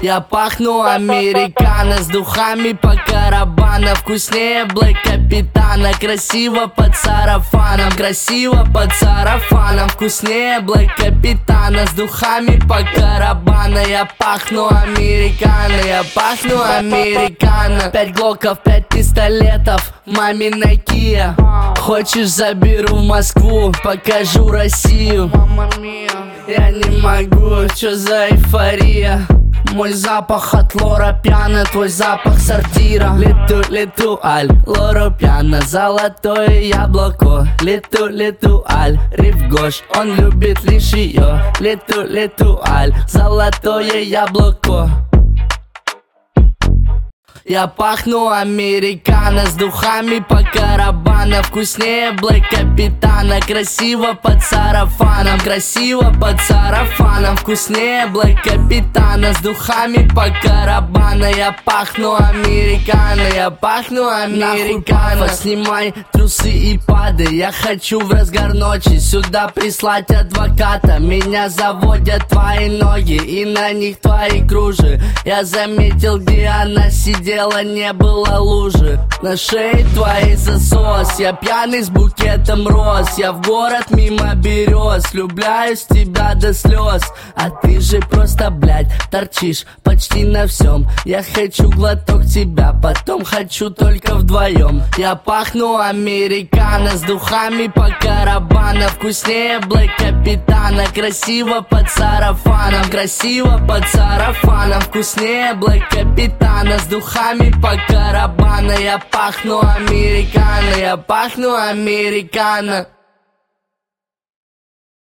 Я пахну американо с духами по карабана. Вкуснее Блэк Капитана. Красиво под сарафаном, красиво под сарафаном. Вкуснее Блэк Капитана с духами по карабана. Я пахну американо, я пахну американо. 5 глоков, 5 пистолетов, мамина Кия. Хочешь, заберу в Москву, покажу Россию. Я не могу, чё за эйфория? Мой запах от Лора Пьяна, твой запах сортира. Лету, аль, Лора Пьяна, золотое яблоко. Лету, аль, Рив Гош, он любит лишь ее. Лету, аль, золотое яблоко. Я пахну американо с духами по карабана. Вкуснее Блэк Капитана. Красиво под сарафаном, красиво под сарафаном. Вкуснее Блэк Капитана с духами по карабана. Я пахну американо, я пахну американо. Снимай трусы и падай. Я хочу в разгар ночи сюда прислать адвоката. Меня заводят твои ноги и на них твои кружи. Я заметил, где она сидела, не было лужи. На шее твоей засос. Я пьяный с букетом роз. Я в город мимо берез. Влюбляюсь в тебя до слез. А ты же просто, блядь, торчишь почти на всем. Я хочу глоток тебя, потом хочу только вдвоем. Я пахну американо с духами по карабана. Вкуснее Блэк Капитана. Красиво под сарафаном, красиво под сарафаном. Вкуснее Блэк Капитана с духами по карабана. Я пахну американо, я пахну американо.